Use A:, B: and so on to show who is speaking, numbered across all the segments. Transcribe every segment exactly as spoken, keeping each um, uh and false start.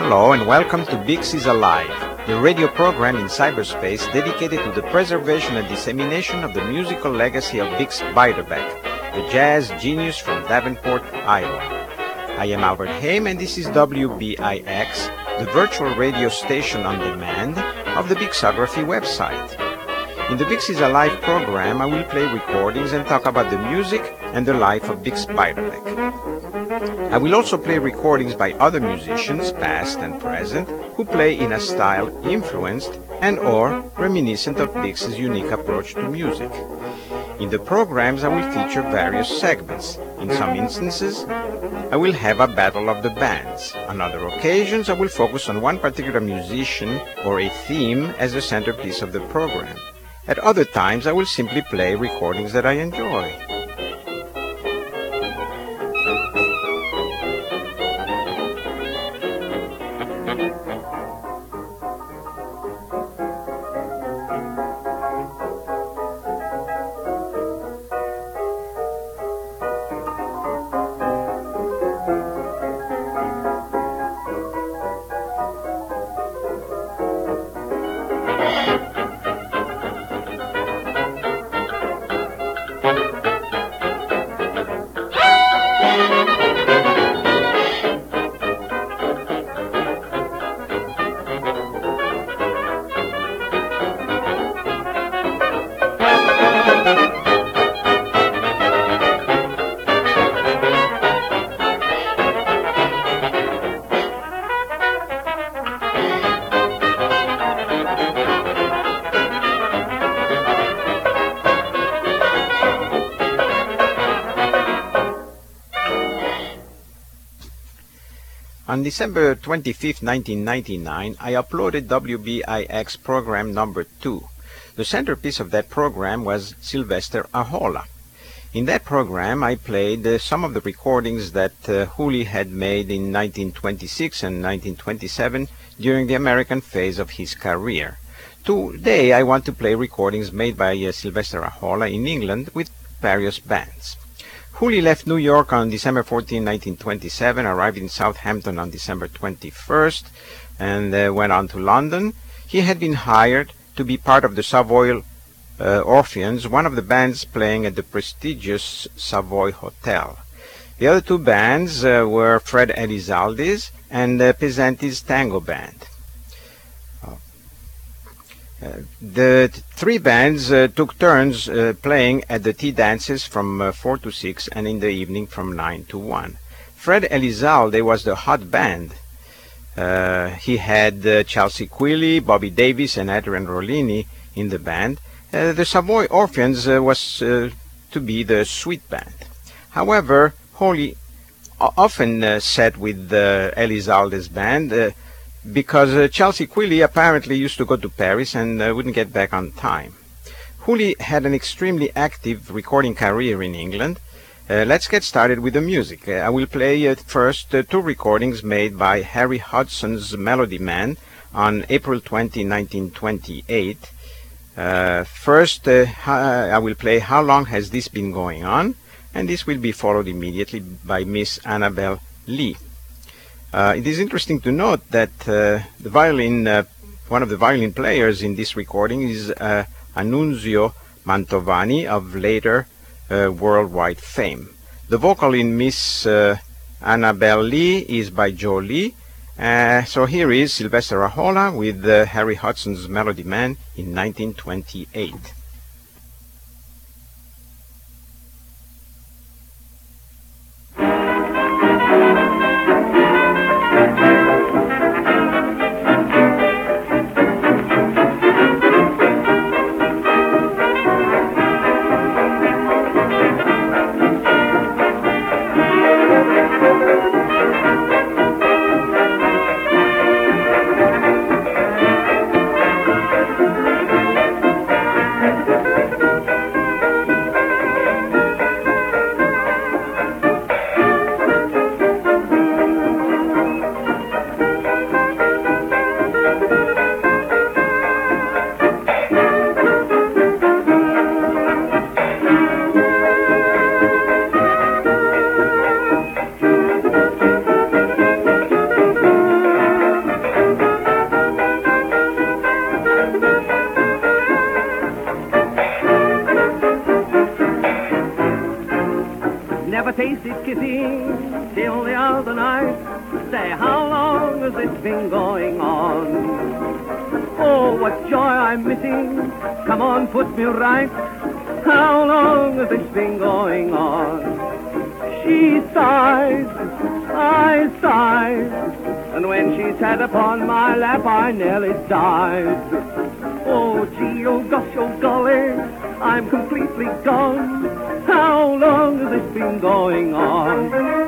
A: Hello and welcome to Bix is Alive, the radio program in cyberspace dedicated to the preservation and dissemination of the musical legacy of Bix Beiderbecke, the jazz genius from Davenport, Iowa. I am Albert Haim and this is W B I X, the virtual radio station on demand of the Bixography website. In the Bix is Alive program, I will play recordings and talk about the music and the life of Bix Beiderbecke. I will also play recordings by other musicians, past and present, who play in a style influenced and or reminiscent of Bix's unique approach to music. In the programs, I will feature various segments. In some instances, I will have a battle of the bands. On other occasions, I will focus on one particular musician or a theme as the centerpiece of the program. At other times, I will simply play recordings that I enjoy. On December twenty-fifth, nineteen ninety-nine, I uploaded W B I X program number two. The centerpiece of that program was Sylvester Ahola. In that program, I played uh, some of the recordings that uh, Hooley had made in nineteen twenty-six and nineteen twenty-seven during the American phase of his career. Today, I want to play recordings made by uh, Sylvester Ahola in England with various bands. Hooley left New York on December fourteenth, nineteen twenty-seven, arrived in Southampton on December twenty-first, and uh, went on to London. He had been hired to be part of the Savoy uh, Orpheans, one of the bands playing at the prestigious Savoy Hotel. The other two bands uh, were Fred Elizalde's and uh, Pesanti's Tango Band. Uh, the th three bands uh, took turns uh, playing at the tea dances from uh, four to six and in the evening from nine to one. Fred Elizalde was the hot band. Uh, he had uh, Chelsea Quilly, Bobby Davis, and Adrian Rollini in the band. Uh, the Savoy Orpheans uh, was uh, to be the sweet band. However, Hooley often uh, sat with uh, Elizalde's band uh, because uh, Chelsea Quilly apparently used to go to Paris and uh, wouldn't get back on time. Hooley had an extremely active recording career in England. Uh, let's get started with the music. Uh, I will play uh, first uh, two recordings made by Harry Hudson's Melody Man on April twentieth, nineteen twenty-eight. Uh, first, uh, I will play How Long Has This Been Going On? And this will be followed immediately by Miss Annabel Lee. Uh, it is interesting to note that uh, the violin, uh, one of the violin players in this recording is uh, Annunzio Mantovani of later uh, worldwide fame. The vocal in Miss uh, Annabel Lee is by Joe Lee. Uh, so here is Sylvester Ahola with uh, Harry Hudson's Melody Man in nineteen twenty-eight.
B: Thank you. never tasted kissing till the other night. Say, how long has this been going on? Oh, what joy I'm missing. Come on, put me right. How long has this been going on? She sighs, I sighed, and when she sat upon my lap I nearly died. Oh gee, oh gosh, oh golly, I'm completely gone. How long has this been going on?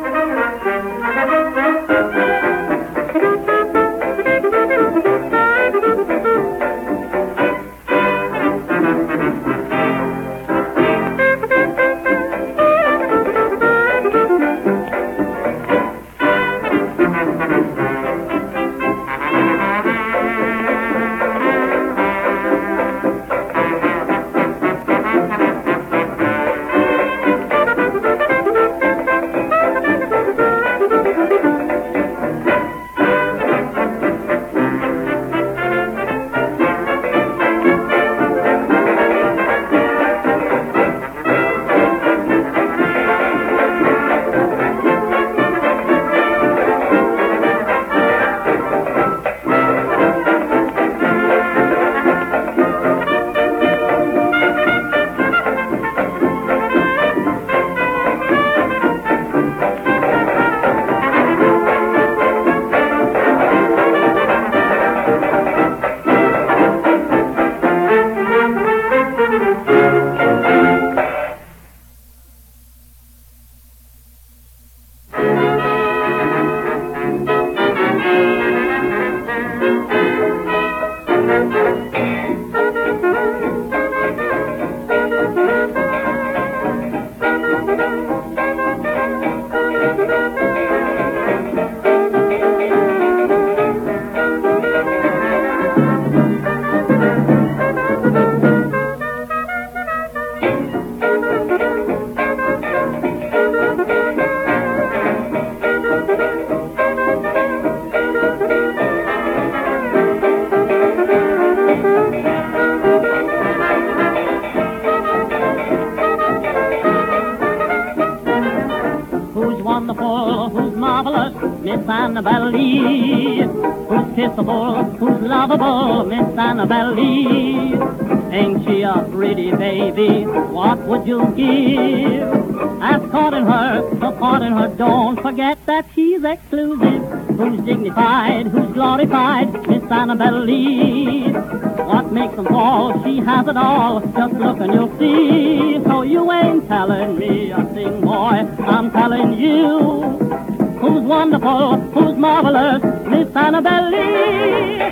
C: Miss Annabelle Lee. Who's kissable, who's lovable, Miss Annabelle Lee. Ain't she a pretty baby? What would you give? I've caught in her, so caught in her, don't forget that she's exclusive. Who's dignified, who's glorified, Miss Annabelle Lee. What makes them fall? She has it all. Just look and you'll see. So you ain't telling me a thing, boy. I'm telling you. Who's wonderful, who's marvelous, Miss Annabelle Lee.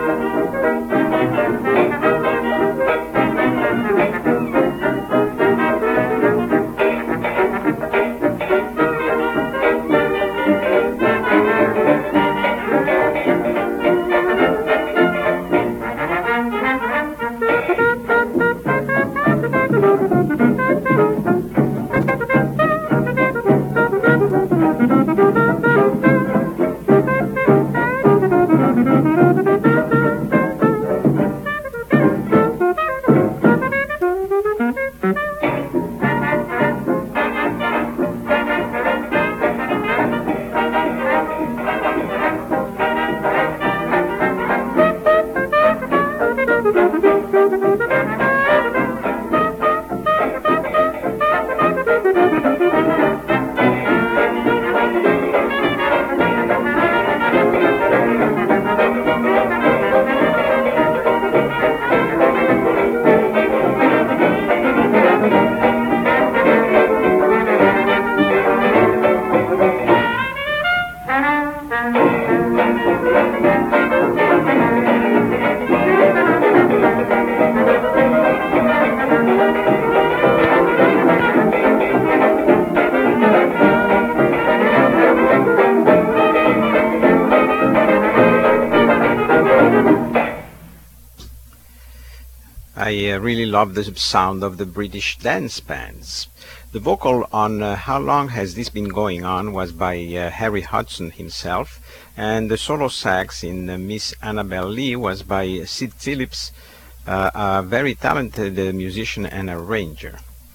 A: I uh, really love the sound of the British dance bands. The vocal on uh, How Long Has This Been Going On was by uh, Harry Hudson himself, and the solo sax in uh, Miss Annabelle Lee was by Sid Phillips, uh, a very talented uh, musician and arranger.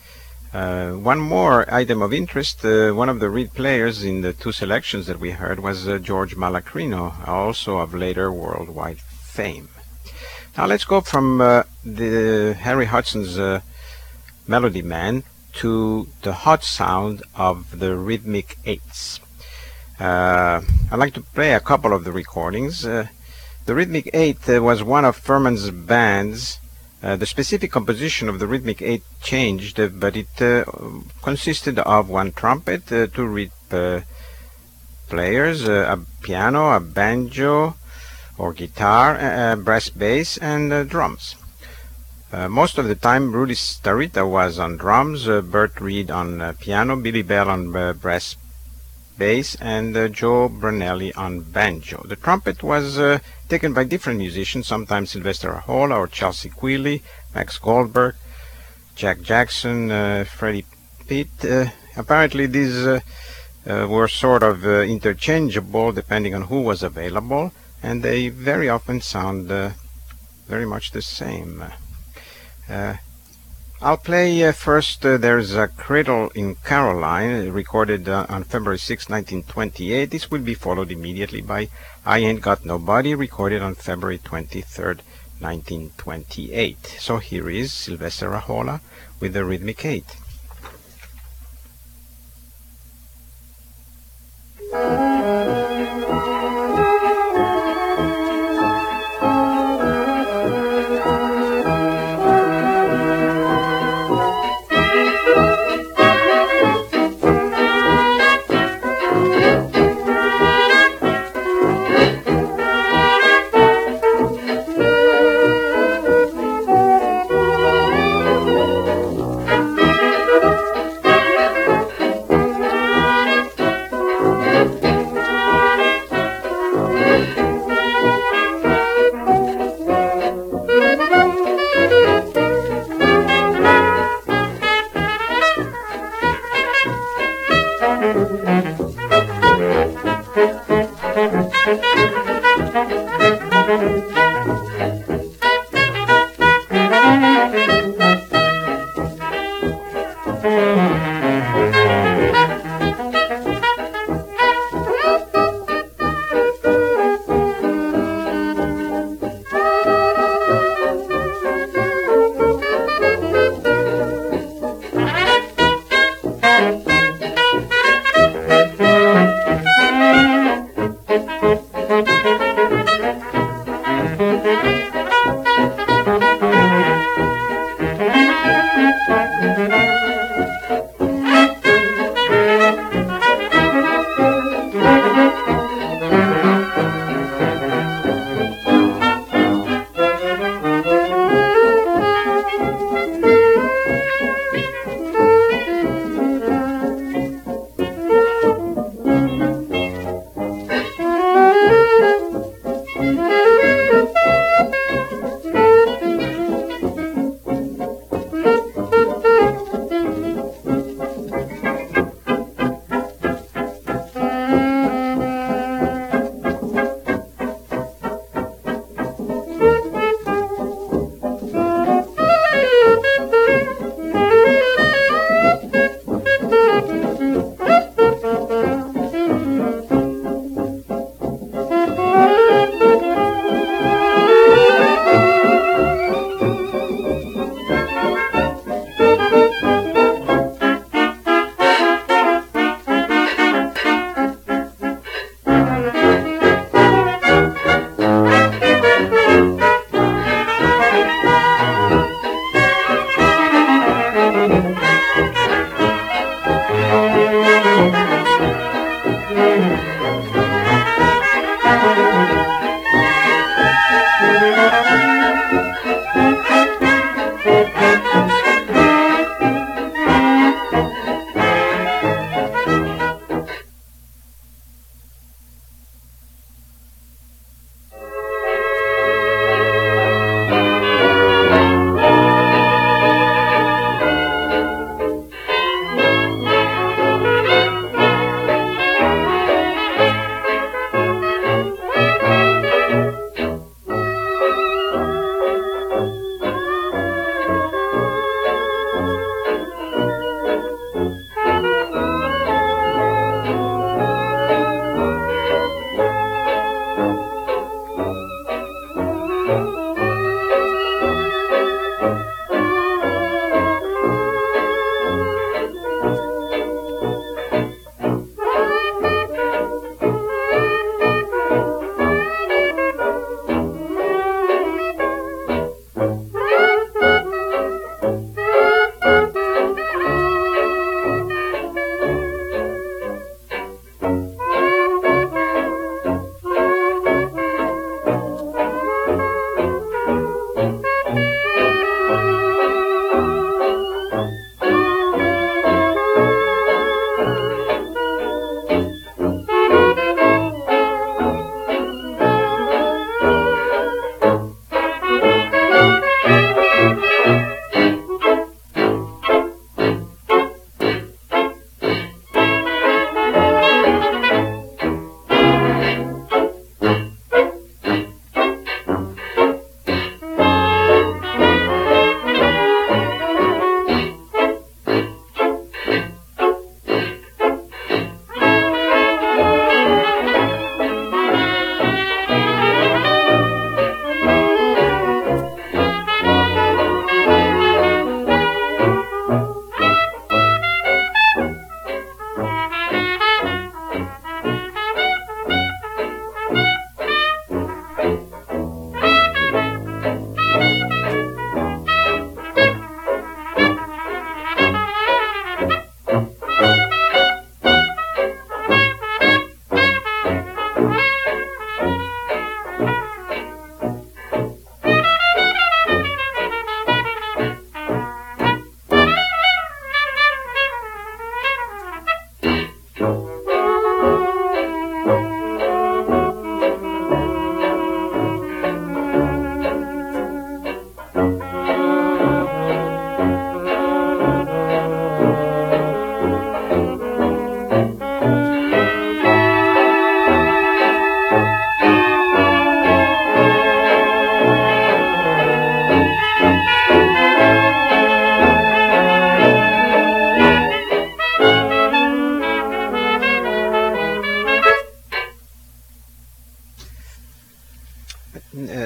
A: Uh, one more item of interest, uh, one of the reed players in the two selections that we heard was uh, George Malacrino, also of later worldwide fame. Now let's go from uh, the Henry Hudson's uh, Melody Man to the hot sound of the rhythmic eights. Uh, I'd like to play a couple of the recordings. Uh, the rhythmic eight uh, was one of Furman's bands. Uh, the specific composition of the rhythmic eight changed, uh, but it uh, consisted of one trumpet, uh, two reed uh, players, uh, a piano, a banjo or guitar, a brass bass, and uh, drums. Uh, most of the time, Rudy Starita was on drums, uh, Bert Reed on uh, piano, Billy Bell on uh, brass bass, and uh, Joe Brunelli on banjo. The trumpet was uh, taken by different musicians, sometimes Sylvester Ahola or Chelsea Quealy, Max Goldberg, Jack Jackson, uh, Freddie Pitt. Uh, apparently these uh, uh, were sort of uh, interchangeable depending on who was available, and they very often sound uh, very much the same. Uh, I'll play uh, first, uh, there's a Cradle in Caroline, uh, recorded uh, on February sixth, nineteen twenty-eight. This will be followed immediately by I Ain't Got Nobody, recorded on February twenty-third, nineteen twenty-eight. So here is Sylvester Ahola with the rhythmic eight.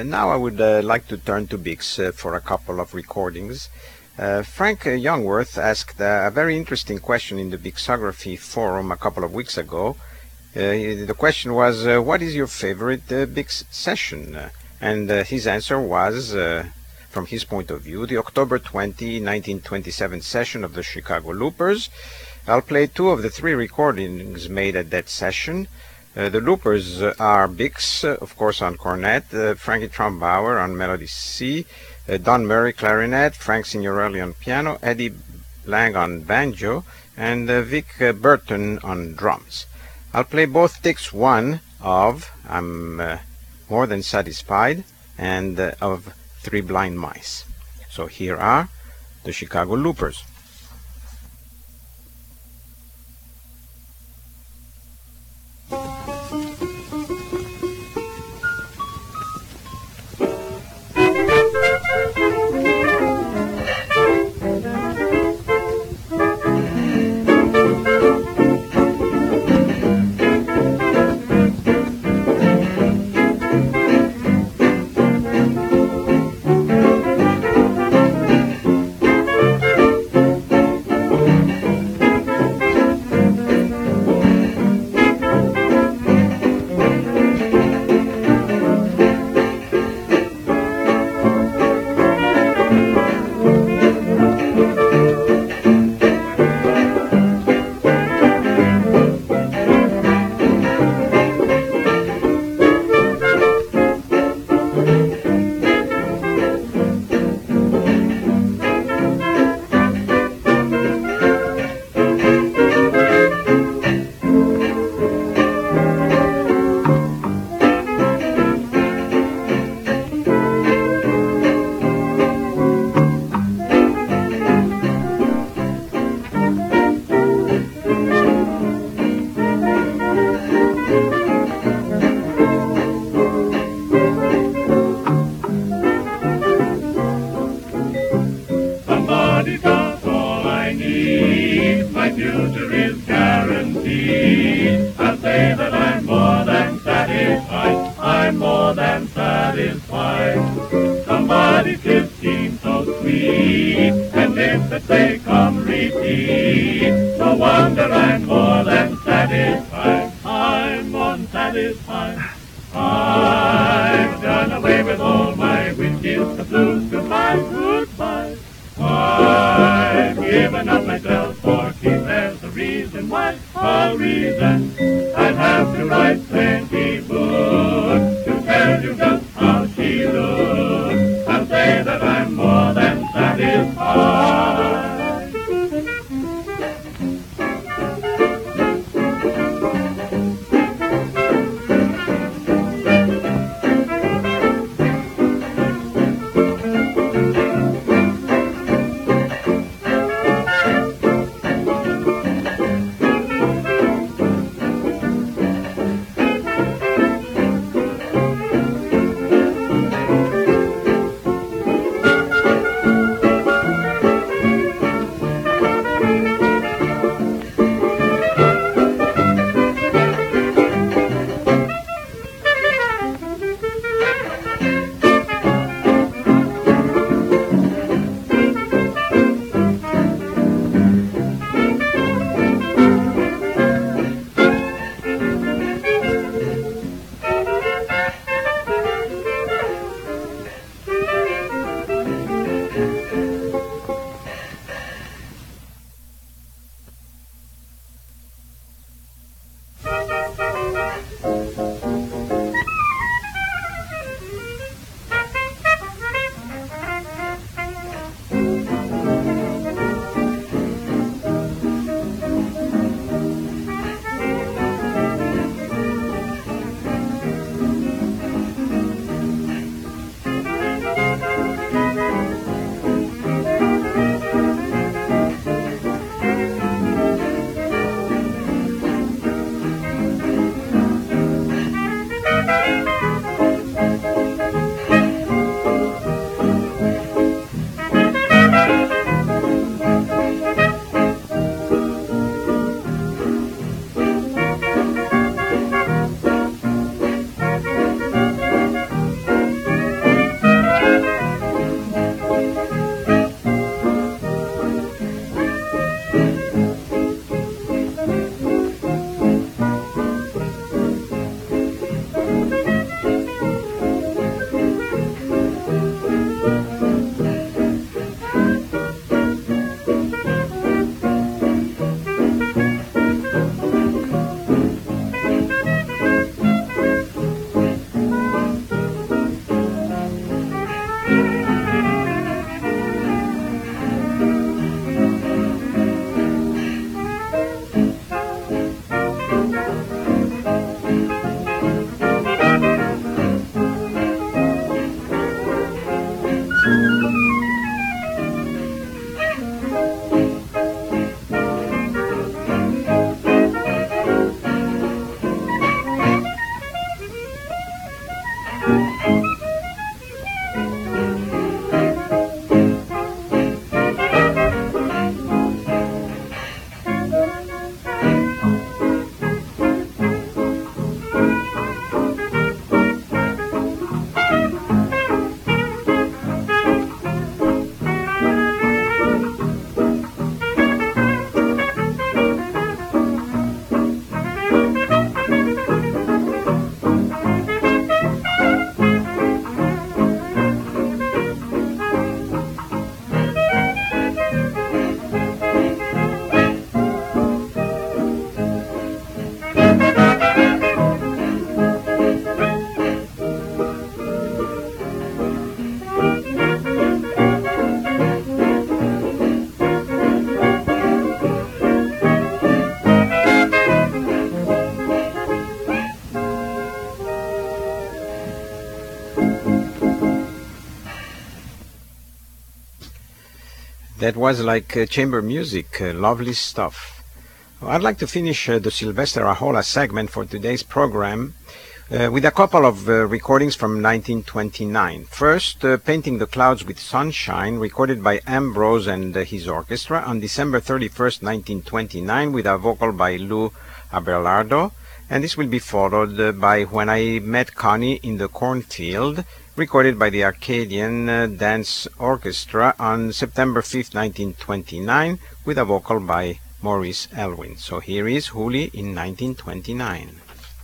A: now I would uh, like to turn to Bix uh, for a couple of recordings. Uh, Frank uh, Youngworth asked uh, a very interesting question in the Bixography forum a couple of weeks ago. Uh, the question was, uh, what is your favorite uh, Bix session? Uh, and uh, his answer was, uh, from his point of view, the October twentieth, nineteen twenty-seven session of the Chicago Loopers. I'll play two of the three recordings made at that session. Uh, the Loopers uh, are Bix, uh, of course, on cornet, uh, Frankie Trombauer on Melody C, uh, Don Murray clarinet, Frank Signorelli on piano, Eddie Lang on banjo, and uh, Vic uh, Burton on drums. I'll play both takes one of I'm uh, More Than Satisfied and uh, of Three Blind Mice. So here are the Chicago Loopers. That was like uh, chamber music, uh, lovely stuff. Well, I'd like to finish uh, the Sylvester Ahola segment for today's program uh, with a couple of uh, recordings from nineteen twenty-nine. First, uh, Painting the Clouds with Sunshine, recorded by Ambrose and uh, his orchestra on December thirty-first, nineteen twenty-nine, with a vocal by Lou Abelardo. And this will be followed uh, by When I Met Connie in the Cornfield, recorded by the Arcadian uh, Dance Orchestra on September fifth, nineteen twenty-nine, with a vocal by Maurice Elwin. So here is Hooli in nineteen twenty-nine.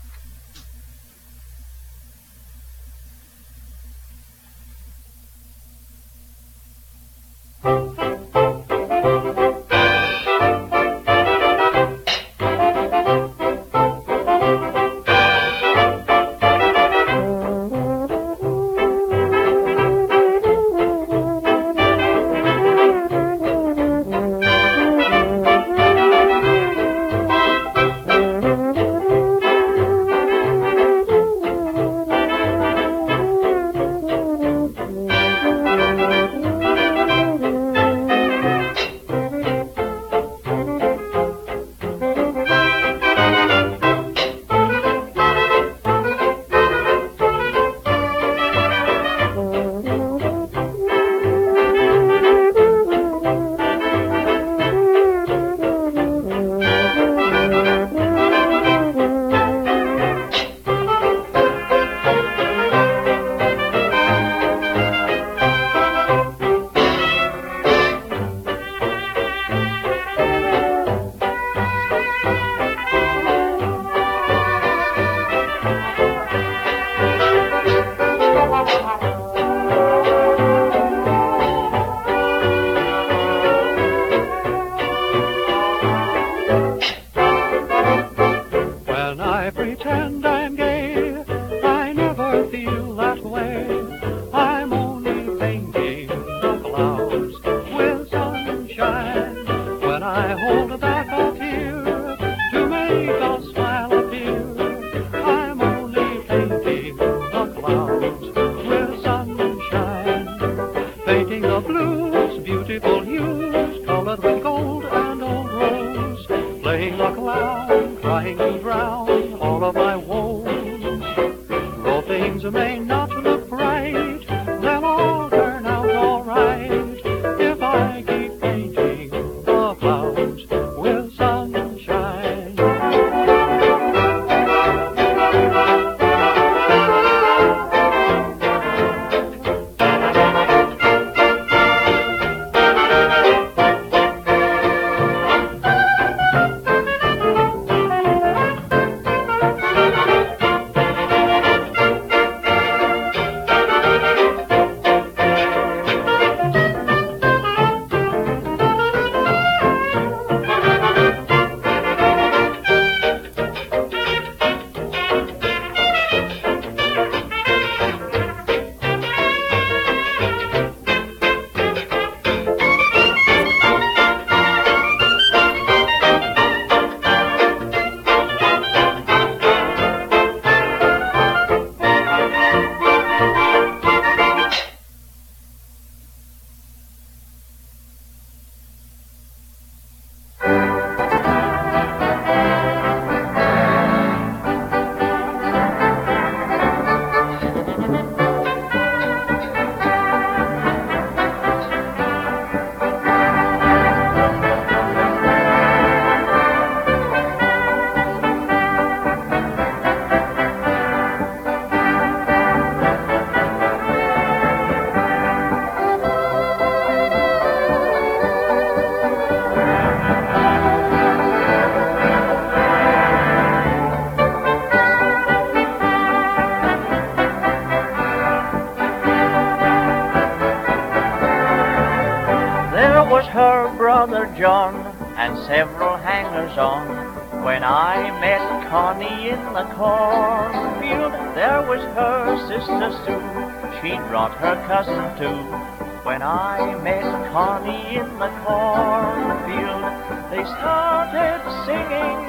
D: John and several hangers-on. When I met Connie in the cornfield, there was her sister Sue. She brought her cousin too. When I met Connie in the cornfield, they started singing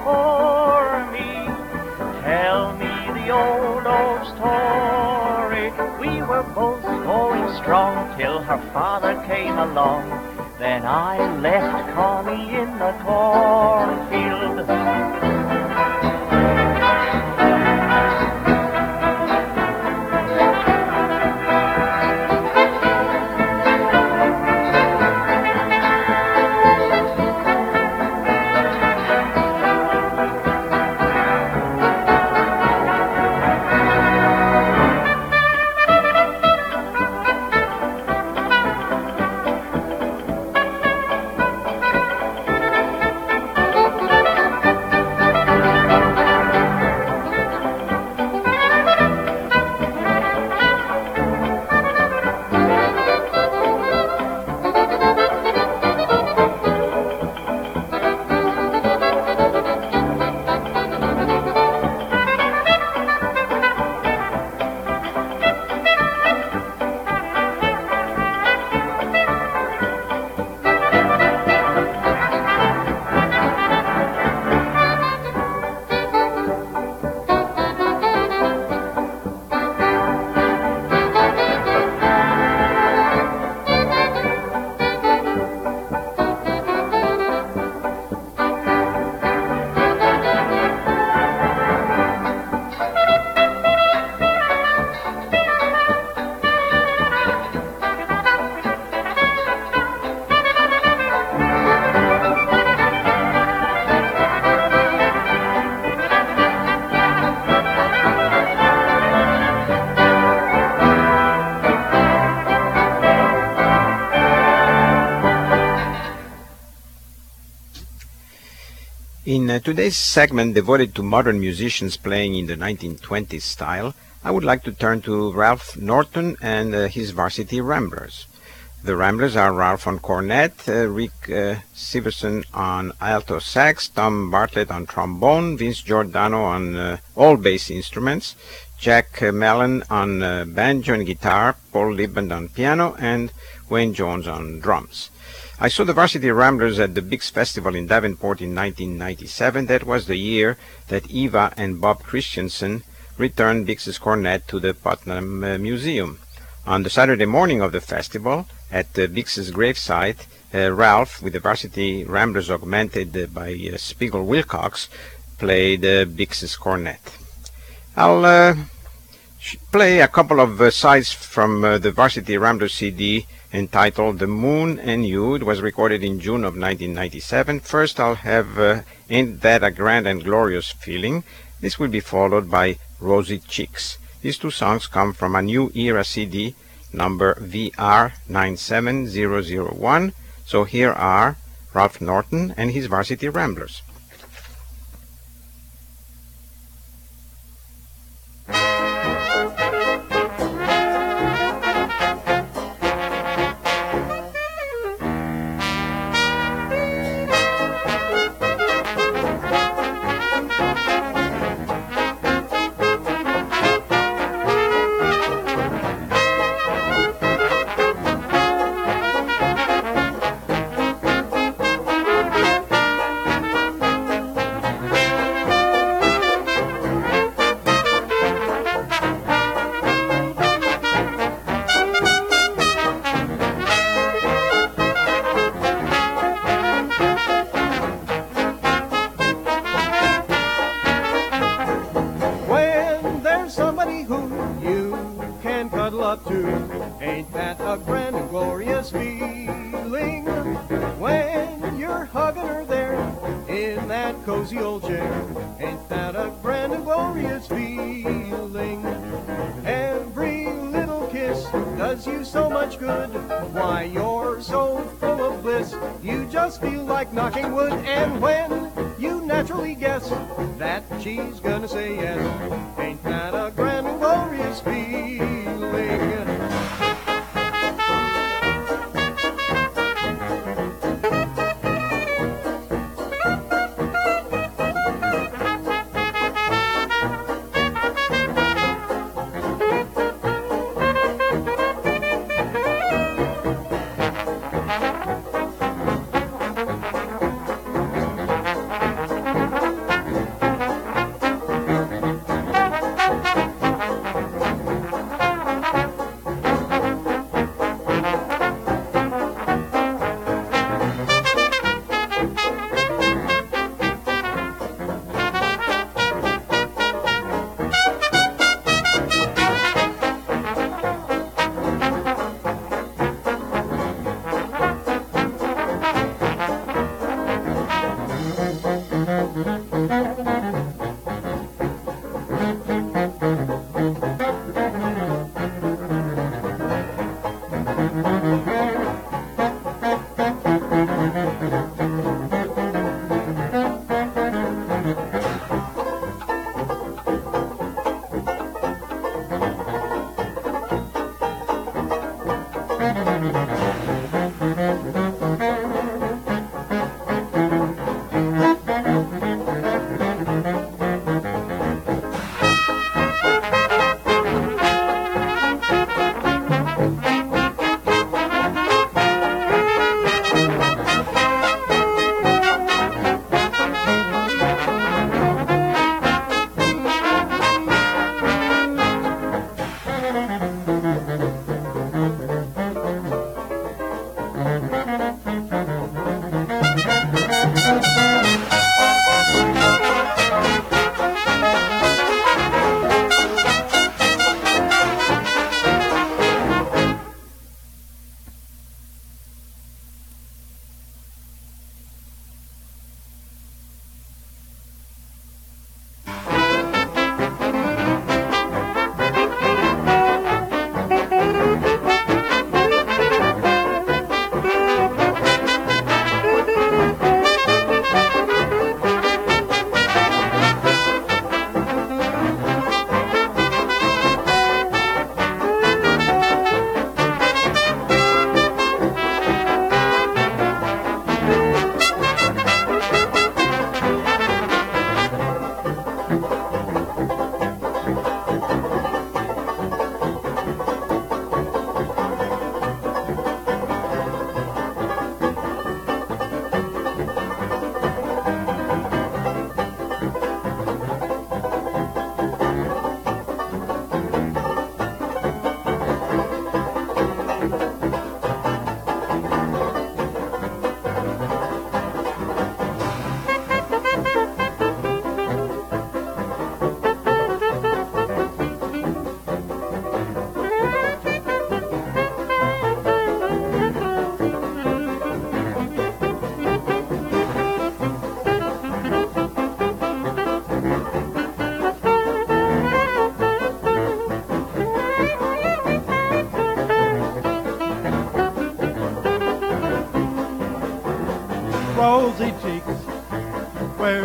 D: before me. Tell me the old, old story. We were both going strong till her father came along. Then I left Connie in the cornfield.
A: In uh, today's segment devoted to modern musicians playing in the nineteen twenties style, I would like to turn to Ralph Norton and uh, his Varsity Ramblers. The Ramblers are Ralph on cornet, uh, Rick uh, Severson on alto sax, Tom Bartlett on trombone, Vince Giordano on uh, all bass instruments, Jack uh, Mellon on uh, banjo and guitar, Paul Liband on piano, and Wayne Jones on drums. I saw the Varsity Ramblers at the Bix Festival in Davenport in nineteen ninety-seven. That was the year that Eva and Bob Christensen returned Bix's cornet to the Putnam uh, Museum. On the Saturday morning of the festival, at uh, Bix's gravesite, uh, Ralph, with the Varsity Ramblers augmented uh, by uh, Spiegel Wilcox, played uh, Bix's cornet. I'll uh, play a couple of uh, sides from uh, the Varsity Ramblers C D entitled The Moon and You. It was recorded in June of nineteen ninety-seven. First I'll have uh, Ain't That a Grand and Glorious Feeling. This will be followed by Rosy Cheeks. These two songs come from a New Era C D, number V R nine seven zero zero one. So here are Ralph Norton and his Varsity Ramblers.
B: Ain't that a grand and glorious feeling when you're hugging her there in that cozy old chair? Ain't that a grand and glorious feeling? Every little kiss does you so much good. Why, you're so full of bliss, you just feel like knocking wood. And when you naturally guess that she's gonna say yes, ain't that a grand and glorious feeling?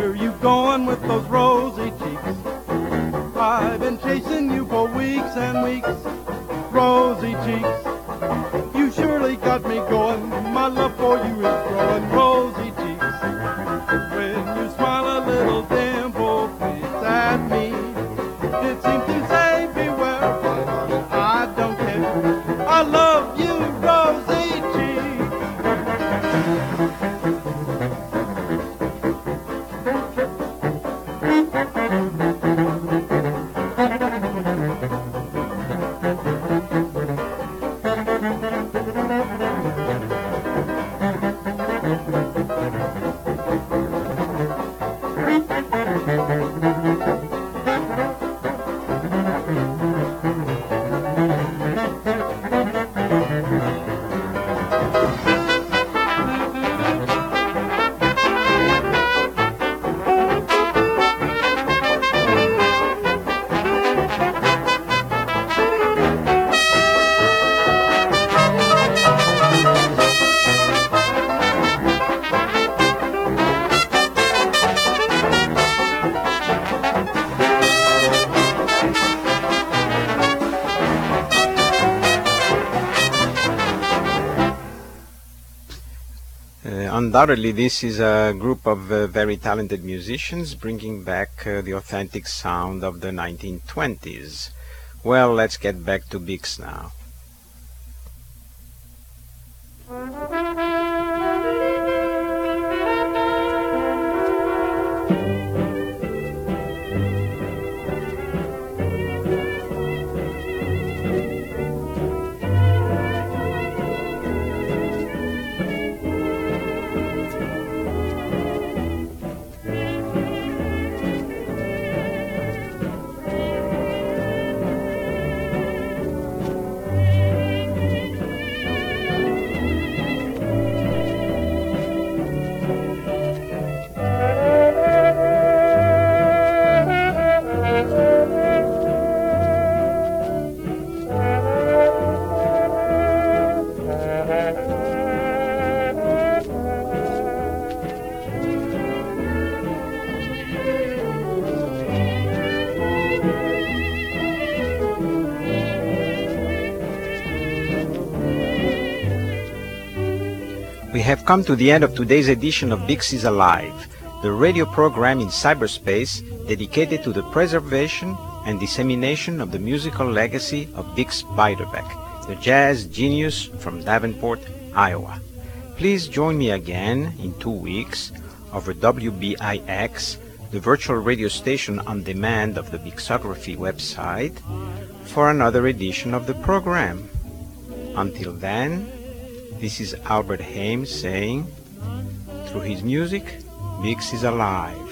E: Where you going with those rosy cheeks? I've been chasing you for weeks and weeks. Rosy cheeks, you surely got me going. My love for you is growing. Rosy cheeks, when you smile a little dimple face at me, it seems to say beware, but honey, I don't care. I love you, rosy cheeks.
A: Undoubtedly, this is a group of uh, very talented musicians bringing back uh, the authentic sound of the nineteen twenties. Well, let's get back to Bix now. We have come to the end of today's edition of Bix is Alive, the radio program in cyberspace dedicated to the preservation and dissemination of the musical legacy of Bix Beiderbecke, the jazz genius from Davenport, Iowa. Please join me again in two weeks over W B I X, the virtual radio station on demand of the Bixography website, for another edition of the program. Until then, this is Albert Haim saying, through his music, Bix is alive.